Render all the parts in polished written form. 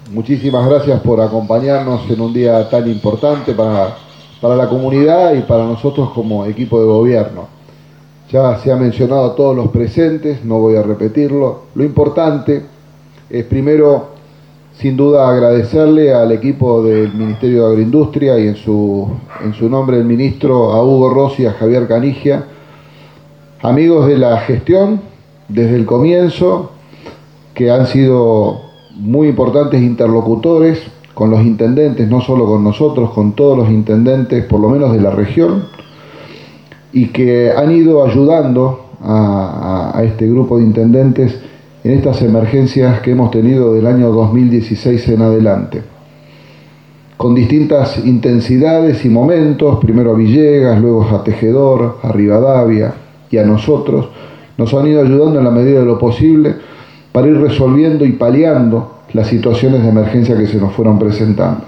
muchísimas gracias por acompañarnos en un día tan importante para la comunidad y para nosotros como equipo de gobierno. Ya se ha mencionado a todos los presentes, no voy a repetirlo. Lo importante es primero, sin duda, agradecerle al equipo del Ministerio de Agroindustria y en su nombre el ministro, a Hugo Rossi y a Javier Canigia, amigos de la gestión desde el comienzo, que han sido muy importantes interlocutores con los intendentes, no solo con nosotros, con todos los intendentes, por lo menos de la región, y que han ido ayudando a este grupo de intendentes en estas emergencias que hemos tenido del año 2016 en adelante, con distintas intensidades y momentos, primero a Villegas, luego a Tejedor, a Rivadavia y a nosotros. Nos han ido ayudando en la medida de lo posible para ir resolviendo y paliando las situaciones de emergencia que se nos fueron presentando.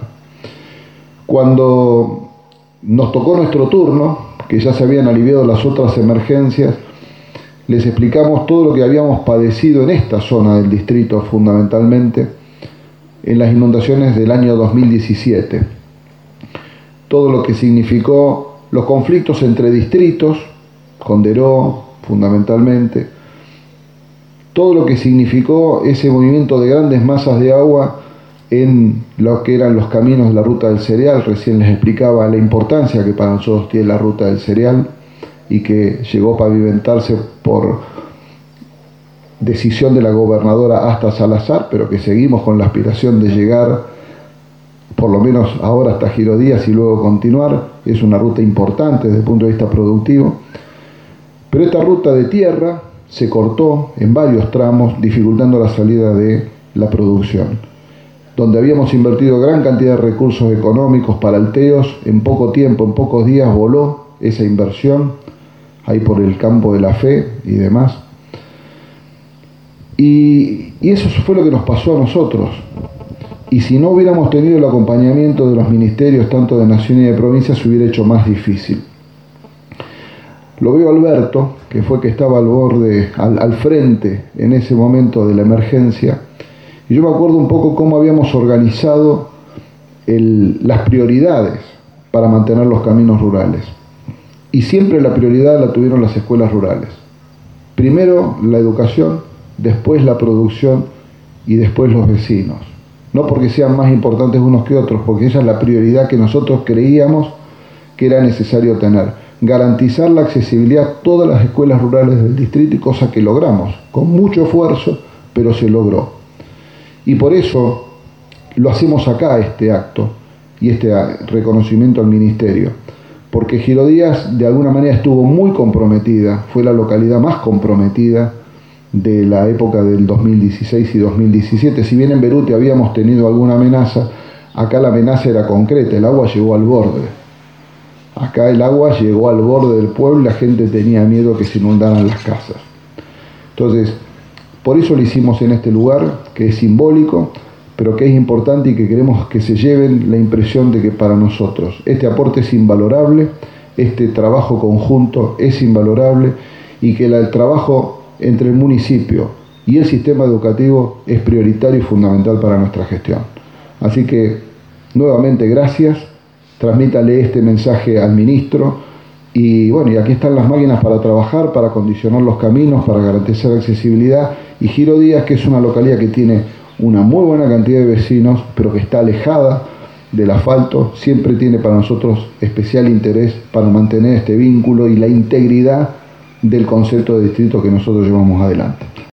Cuando nos tocó nuestro turno, que ya se habían aliviado las otras emergencias, les explicamos todo lo que habíamos padecido en esta zona del distrito, fundamentalmente en las inundaciones del año 2017. Todo lo que significó los conflictos entre distritos, con Deró fundamentalmente, todo lo que significó ese movimiento de grandes masas de agua en lo que eran los caminos de la ruta del cereal. Recién les explicaba la importancia que para nosotros tiene la ruta del cereal y que llegó a pavimentarse por decisión de la gobernadora hasta Salazar, pero que seguimos con la aspiración de llegar por lo menos ahora hasta Giro Díaz y luego continuar. Es una ruta importante desde el punto de vista productivo, pero esta ruta de tierra se cortó en varios tramos, dificultando la salida de la producción. Donde habíamos invertido gran cantidad de recursos económicos para alteos, en poco tiempo, en pocos días voló esa inversión, ahí por el campo de la fe y demás. Y eso fue lo que nos pasó a nosotros. Y si no hubiéramos tenido el acompañamiento de los ministerios, tanto de Nación y de provincia, se hubiera hecho más difícil. Lo veo a Alberto, que fue que estaba al borde, al frente en ese momento de la emergencia, y yo me acuerdo un poco cómo habíamos organizado las prioridades para mantener los caminos rurales. Y siempre la prioridad la tuvieron las escuelas rurales. Primero la educación, después la producción y después los vecinos. No porque sean más importantes unos que otros, porque esa es la prioridad que nosotros creíamos que era necesario tener. Garantizar la accesibilidad a todas las escuelas rurales del distrito, y cosa que logramos, con mucho esfuerzo, pero se logró. Y por eso lo hacemos acá, este acto y este reconocimiento al ministerio, porque Giro Díaz de alguna manera estuvo muy comprometida, fue la localidad más comprometida de la época del 2016 y 2017. Si bien en Beruti habíamos tenido alguna amenaza, acá la amenaza era concreta, el agua llegó al borde. Acá el agua llegó al borde del pueblo y la gente tenía miedo que se inundaran las casas. Entonces, por eso lo hicimos en este lugar, que es simbólico, pero que es importante y que queremos que se lleven la impresión de que para nosotros este aporte es invalorable, este trabajo conjunto es invalorable y que el trabajo entre el municipio y el sistema educativo es prioritario y fundamental para nuestra gestión. Así que, nuevamente, gracias. Transmítale este mensaje al ministro y bueno, y aquí están las máquinas para trabajar, para acondicionar los caminos, para garantizar accesibilidad. Y Giro Díaz, que es una localidad que tiene una muy buena cantidad de vecinos, pero que está alejada del asfalto, siempre tiene para nosotros especial interés para mantener este vínculo y la integridad del concepto de distrito que nosotros llevamos adelante.